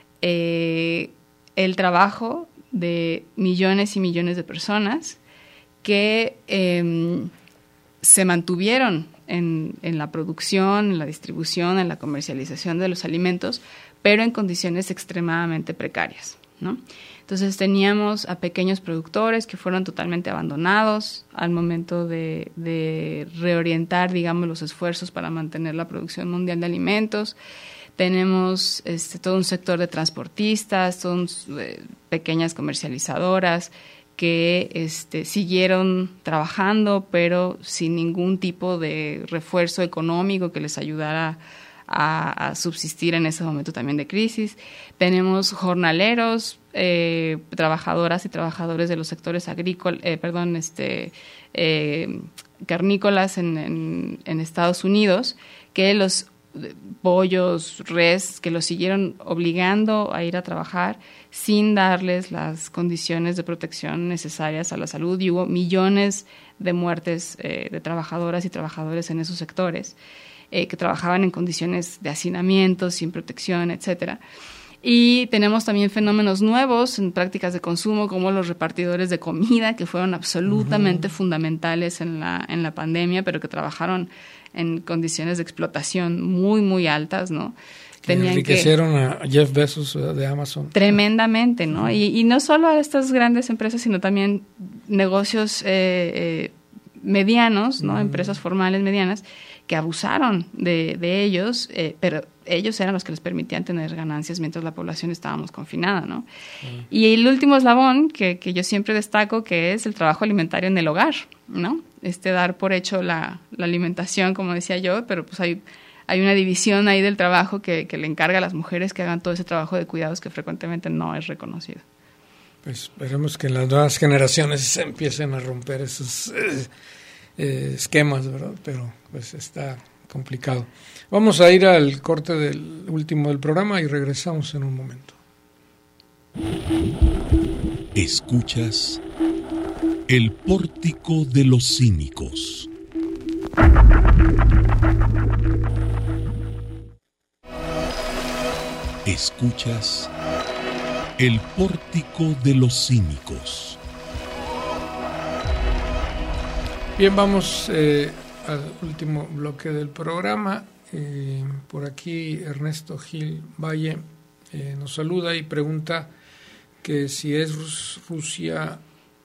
eh, el trabajo de millones y millones de personas que eh, se mantuvieron en, en la producción, en la distribución, en la comercialización de los alimentos, pero en condiciones extremadamente precarias, ¿no? Entonces teníamos a pequeños productores que fueron totalmente abandonados al momento de, de reorientar, digamos, los esfuerzos para mantener la producción mundial de alimentos. Tenemos este, todo un sector de transportistas, todas eh, pequeñas comercializadoras que este, siguieron trabajando, pero sin ningún tipo de refuerzo económico que les ayudara a, a subsistir en ese momento también de crisis. Tenemos jornaleros, eh, trabajadoras y trabajadores de los sectores agrícolas, eh, perdón, este, eh, carnícolas en, en, en Estados Unidos, que los pollos, res, que los siguieron obligando a ir a trabajar sin darles las condiciones de protección necesarias a la salud, y hubo millones de muertes eh, de trabajadoras y trabajadores en esos sectores eh, que trabajaban en condiciones de hacinamiento, sin protección, etcétera. Y tenemos también fenómenos nuevos en prácticas de consumo, como los repartidores de comida, que fueron absolutamente uh-huh. fundamentales en la, en la pandemia, pero que trabajaron en condiciones de explotación muy, muy altas, ¿no? Que Tenían enriquecieron que, a Jeff Bezos de Amazon. Tremendamente, ¿no? Uh-huh. Y, y no solo a estas grandes empresas, sino también negocios eh, eh, medianos, ¿no? Uh-huh. Empresas formales medianas, que abusaron de, de ellos, eh, pero ellos eran los que les permitían tener ganancias mientras la población estábamos confinada, ¿no? Uh-huh. Y el último eslabón que, que yo siempre destaco, que es el trabajo alimentario en el hogar, ¿no? Este dar por hecho la, la alimentación, como decía yo, pero pues hay, hay una división ahí del trabajo que, que le encarga a las mujeres que hagan todo ese trabajo de cuidados que frecuentemente no es reconocido. Pues esperemos que en las nuevas generaciones se empiecen a romper esos eh, eh, esquemas, ¿verdad? Pero pues está complicado. Vamos a ir al corte del último del programa y regresamos en un momento. Escuchas El Pórtico de los Cínicos. Escuchas El Pórtico de los Cínicos. Bien, vamos eh, al último bloque del programa. Eh, por aquí Ernesto Gil Valle eh, nos saluda y pregunta que si es Rus- Rusia,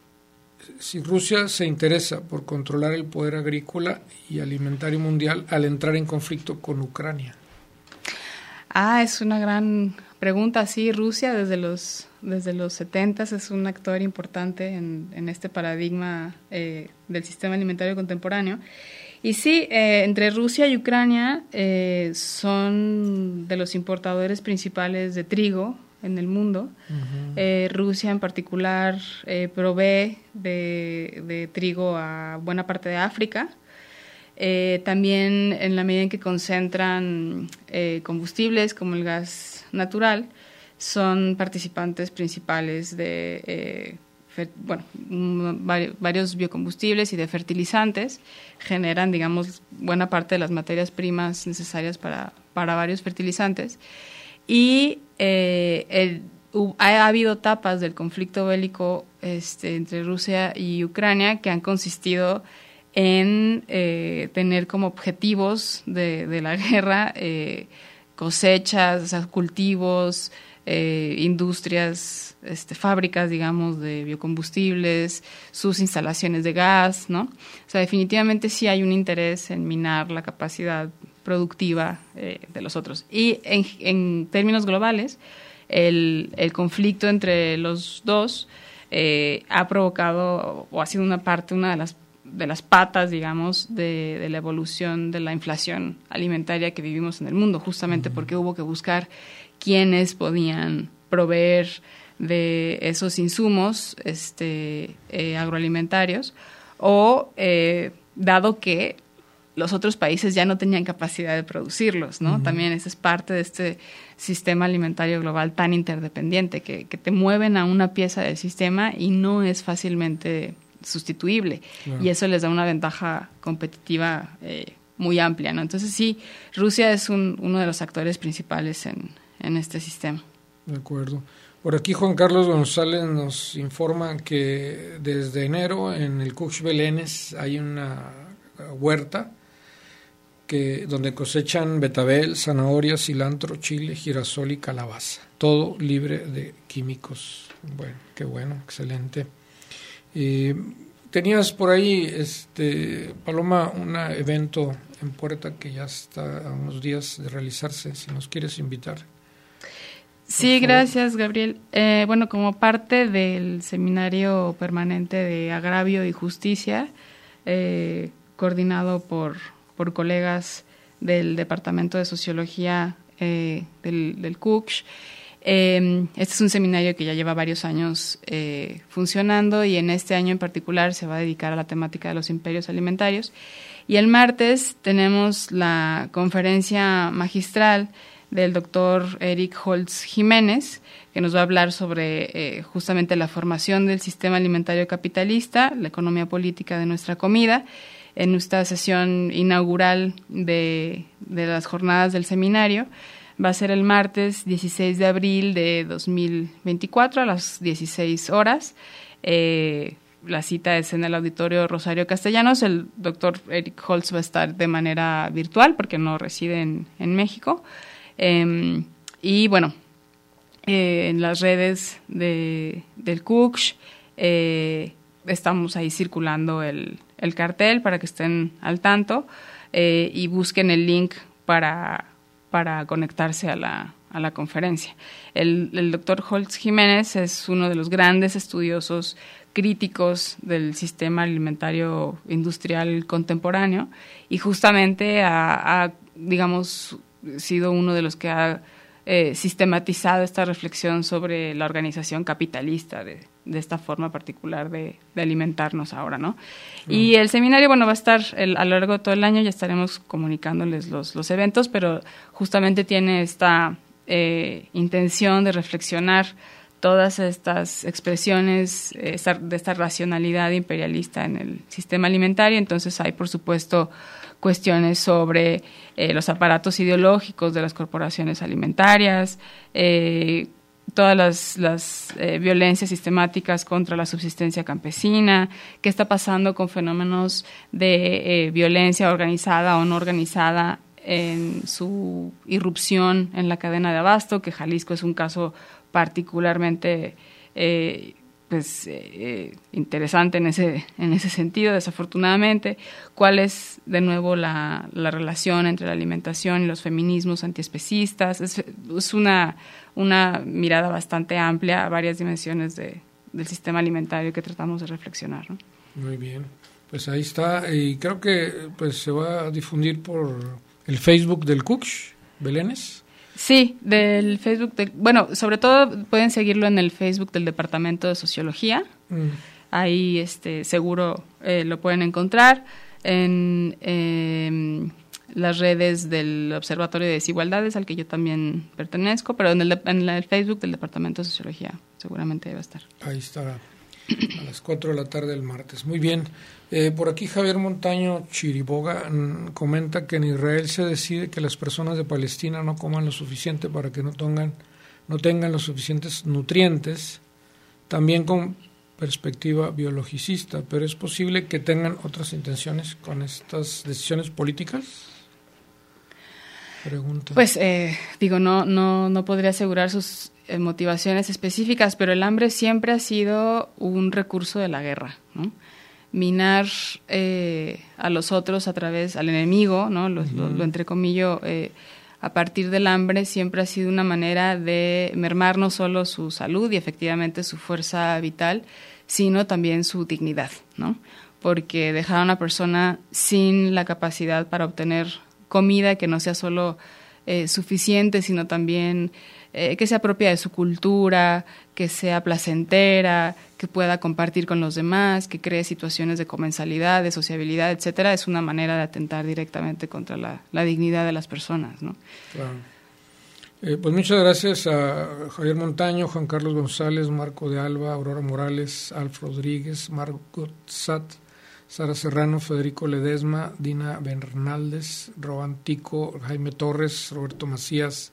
si Rusia se interesa por controlar el poder agrícola y alimentario mundial al entrar en conflicto con Ucrania. Ah, es una gran pregunta. Sí, Rusia desde los desde los setentas es un actor importante en, en este paradigma eh, del sistema alimentario contemporáneo. Y sí, eh, entre Rusia y Ucrania eh, son de los importadores principales de trigo en el mundo. Uh-huh. Eh, Rusia en particular eh, provee de, de trigo a buena parte de África. Eh, también en la medida en que concentran eh, combustibles como el gas natural, son participantes principales de eh, fer, bueno, vari, varios biocombustibles y de fertilizantes. Generan, digamos, buena parte de las materias primas necesarias para, para varios fertilizantes. Y eh, el, ha habido etapas del conflicto bélico este, entre Rusia y Ucrania que han consistido en eh, tener como objetivos de, de la guerra eh, cosechas, o sea, cultivos, eh, industrias, este, fábricas, digamos, de biocombustibles, sus instalaciones de gas, ¿no? O sea, definitivamente sí hay un interés en minar la capacidad productiva eh, de los otros. Y en, en términos globales, el, el conflicto entre los dos eh, ha provocado o ha sido una parte, una de las de las patas, digamos, de, de la evolución de la inflación alimentaria que vivimos en el mundo, justamente porque hubo que buscar quiénes podían proveer de esos insumos este, eh, agroalimentarios, o eh, dado que los otros países ya no tenían capacidad de producirlos, ¿no? Uh-huh. También esa es parte de este sistema alimentario global tan interdependiente, que, que te mueven a una pieza del sistema y no es fácilmente sustituible, claro. Y eso les da una ventaja competitiva eh, muy amplia, ¿no? Entonces sí, Rusia es un, uno de los actores principales en, en este sistema. De acuerdo. Por aquí Juan Carlos González nos informa que desde enero en el Cuch Belénes hay una huerta que donde cosechan betabel, zanahoria, cilantro, chile, girasol y calabaza, todo libre de químicos. Bueno, qué bueno, excelente. Eh, tenías por ahí, este, Paloma, un evento en puerta que ya está a unos días de realizarse, si nos quieres invitar. Sí, gracias, Gabriel. Eh, bueno, como parte del seminario permanente de agravio y justicia, eh, coordinado por, por colegas del Departamento de Sociología eh, del, del Cuch, Eh, este es un seminario que ya lleva varios años eh, funcionando, y en este año en particular se va a dedicar a la temática de los imperios alimentarios. Y el martes tenemos la conferencia magistral del doctor Eric Holtz Jiménez, que nos va a hablar sobre eh, justamente la formación del sistema alimentario capitalista, la economía política de nuestra comida, en esta sesión inaugural de, de las jornadas del seminario. Va a ser el martes dieciséis de abril de dos mil veinticuatro a las dieciséis horas. Eh, la cita es en el Auditorio Rosario Castellanos. El doctor Eric Holtz va a estar de manera virtual porque no reside en, en México. Eh, y bueno, eh, en las redes de, del Cuch eh, estamos ahí circulando el, el cartel para que estén al tanto eh, y busquen el link para... para conectarse a la, a la conferencia. El, el doctor Holtz Jiménez es uno de los grandes estudiosos críticos del sistema alimentario industrial contemporáneo, y justamente ha, ha digamos, sido uno de los que ha eh, sistematizado esta reflexión sobre la organización capitalista de, de esta forma particular de, de alimentarnos ahora, ¿no? Mm. Y el seminario, bueno, va a estar el, a lo largo de todo el año, ya estaremos comunicándoles los, los eventos, pero justamente tiene esta eh, intención de reflexionar todas estas expresiones eh, esta, de esta racionalidad imperialista en el sistema alimentario. Entonces hay, por supuesto, cuestiones sobre eh, los aparatos ideológicos de las corporaciones alimentarias, eh, todas las, las eh, violencias sistemáticas contra la subsistencia campesina, qué está pasando con fenómenos de eh, violencia organizada o no organizada en su irrupción en la cadena de abasto, que Jalisco es un caso particularmente eh, pues, eh, interesante en ese, en ese sentido, desafortunadamente. ¿Cuál es, de nuevo, la, la relación entre la alimentación y los feminismos antiespecistas? Es, es una, una mirada bastante amplia a varias dimensiones de, del sistema alimentario que tratamos de reflexionar, ¿no? Muy bien, pues ahí está, y creo que pues se va a difundir por el Facebook del C U C Ch, Belénes. Sí, del Facebook, de, bueno, sobre todo pueden seguirlo en el Facebook del Departamento de Sociología, mm. ahí este, seguro eh, lo pueden encontrar, en eh, las redes del Observatorio de Desigualdades, al que yo también pertenezco, pero en el, en el Facebook del Departamento de Sociología seguramente va a estar. Ahí estará, a las cuatro de la tarde del martes. Muy bien. Eh, por aquí Javier Montaño Chiriboga mm, comenta que en Israel se decide que las personas de Palestina no coman lo suficiente para que no tengan, no tengan los suficientes nutrientes, también con perspectiva biologicista, pero ¿es posible que tengan otras intenciones con estas decisiones políticas? Pregunta. Pues eh, digo, no, no, no podría asegurar sus eh, motivaciones específicas, pero el hambre siempre ha sido un recurso de la guerra, ¿no? Minar eh, a los otros a través, al enemigo, ¿no? Lo, uh-huh. lo, lo entrecomillo, eh, a partir del hambre siempre ha sido una manera de mermar no solo su salud y efectivamente su fuerza vital, sino también su dignidad, ¿no? Porque dejar a una persona sin la capacidad para obtener comida que no sea solo eh, suficiente, sino también eh, que sea propia de su cultura, que sea placentera, que pueda compartir con los demás, que cree situaciones de comensalidad, de sociabilidad, etcétera, es una manera de atentar directamente contra la, la dignidad de las personas, ¿no? Claro. Eh, pues muchas gracias a Javier Montaño, Juan Carlos González, Marco de Alba, Aurora Morales, Alf Rodríguez, Margot Sat, Sara Serrano, Federico Ledesma, Dina Bernaldez, Roban Tico, Jaime Torres, Roberto Macías,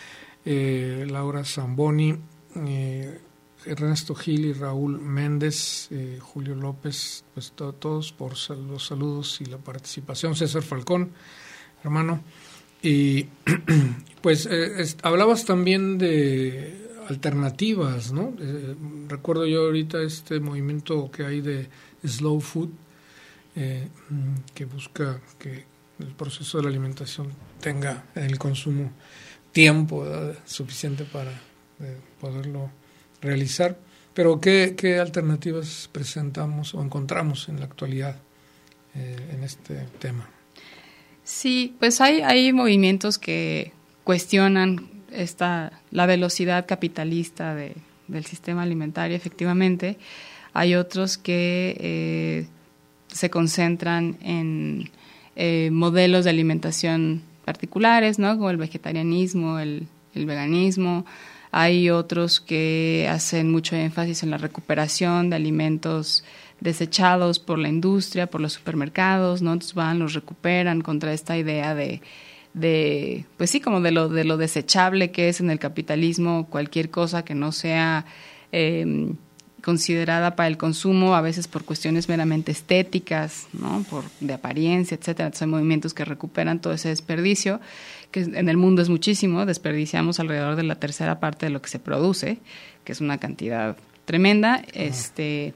eh, Laura Zamboni, eh, Ernesto Gil y Raúl Méndez, eh, Julio López, pues to- todos por sal- los saludos y la participación. César Falcón, hermano. Y pues eh, es, hablabas también de alternativas, ¿no? Eh, recuerdo yo ahorita este movimiento que hay de slow food, eh, que busca que el proceso de la alimentación tenga el consumo tiempo, ¿verdad?, suficiente para eh, poderlo realizar. Pero ¿qué, qué alternativas presentamos o encontramos en la actualidad eh, en este tema? Sí, pues hay, hay movimientos que cuestionan esta, la velocidad capitalista de, del sistema alimentario, efectivamente. Hay otros que eh, se concentran en eh, modelos de alimentación particulares, ¿no?, como el vegetarianismo, el, el veganismo. Hay otros que hacen mucho énfasis en la recuperación de alimentos desechados por la industria, por los supermercados, ¿no? Entonces van, los recuperan contra esta idea de, de pues sí, como de lo, de lo desechable que es en el capitalismo cualquier cosa que no sea eh, considerada para el consumo, a veces por cuestiones meramente estéticas, ¿no?, por de apariencia, etcétera. Entonces hay movimientos que recuperan todo ese desperdicio, que en el mundo es muchísimo, desperdiciamos alrededor de la tercera parte de lo que se produce, que es una cantidad tremenda. Uh-huh. Este,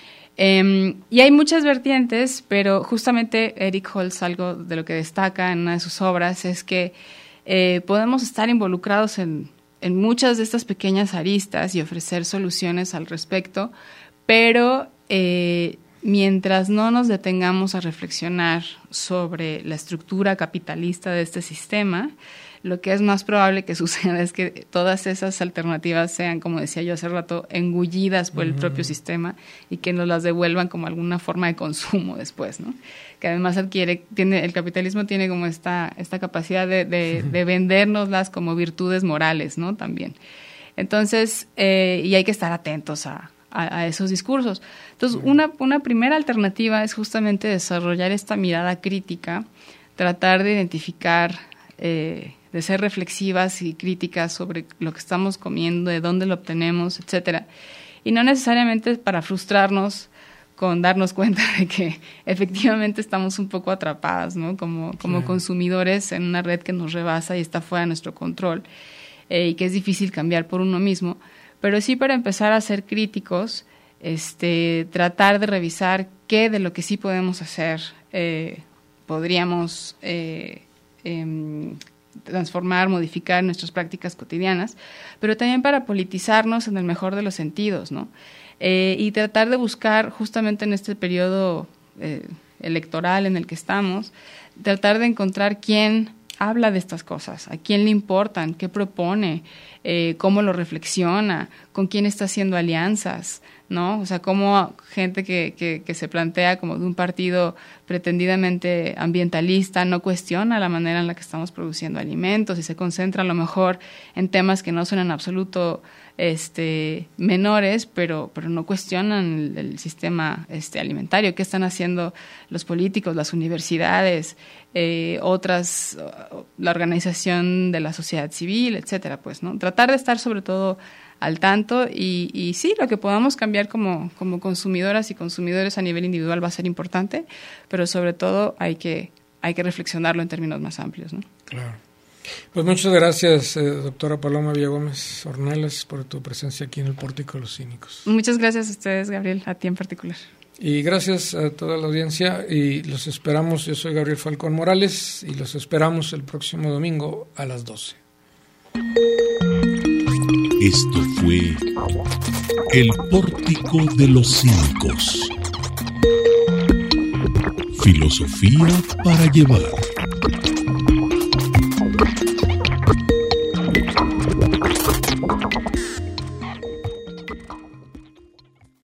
eh, y hay muchas vertientes, pero justamente Eric Holz, algo de lo que destaca en una de sus obras, es que eh, podemos estar involucrados en en muchas de estas pequeñas aristas y ofrecer soluciones al respecto, pero eh, mientras no nos detengamos a reflexionar sobre la estructura capitalista de este sistema, lo que es más probable que suceda es que todas esas alternativas sean, como decía yo hace rato, engullidas por el propio sistema y que nos las devuelvan como alguna forma de consumo después, ¿no? Que además adquiere, tiene, el capitalismo tiene como esta, esta capacidad de, de, de vendérnoslas como virtudes morales, ¿no? También. Entonces, eh, y hay que estar atentos a, a, a esos discursos. Entonces, una, una primera alternativa es justamente desarrollar esta mirada crítica, tratar de identificar, eh, de ser reflexivas y críticas sobre lo que estamos comiendo, de dónde lo obtenemos, etcétera. Y no necesariamente para frustrarnos con darnos cuenta de que efectivamente estamos un poco atrapadas, ¿no? Como, como sí. consumidores en una red que nos rebasa y está fuera de nuestro control, eh, y que es difícil cambiar por uno mismo. Pero sí, para empezar a ser críticos, este, tratar de revisar qué de lo que sí podemos hacer eh, podríamos eh, eh, transformar, modificar nuestras prácticas cotidianas, pero también para politizarnos en el mejor de los sentidos, ¿no? Eh, y tratar de buscar justamente en este periodo eh, electoral en el que estamos, tratar de encontrar quién habla de estas cosas, a quién le importan, qué propone, eh, cómo lo reflexiona, con quién está haciendo alianzas, ¿no? O sea, cómo gente que, que, que se plantea como de un partido pretendidamente ambientalista no cuestiona la manera en la que estamos produciendo alimentos y se concentra a lo mejor en temas que no son en absoluto este, menores, pero, pero no cuestionan el, el sistema este, alimentario. ¿Qué están haciendo los políticos, las universidades, eh, otras, la organización de la sociedad civil, etcétera? Pues, ¿no? Tratar de estar sobre todo al tanto y, y sí, lo que podamos cambiar como, como consumidoras y consumidores a nivel individual va a ser importante, pero sobre todo hay que, hay que reflexionarlo en términos más amplios, ¿no? Claro. Pues muchas gracias, eh, doctora Paloma Villagómez Ornelas, por tu presencia aquí en el Pórtico de los Cínicos. Muchas gracias a ustedes, Gabriel, a ti en particular. Y gracias a toda la audiencia y los esperamos. Yo soy Gabriel Falcón Morales y los esperamos el próximo domingo a las doce. Esto fue El Pórtico de los Cínicos. Filosofía para llevar.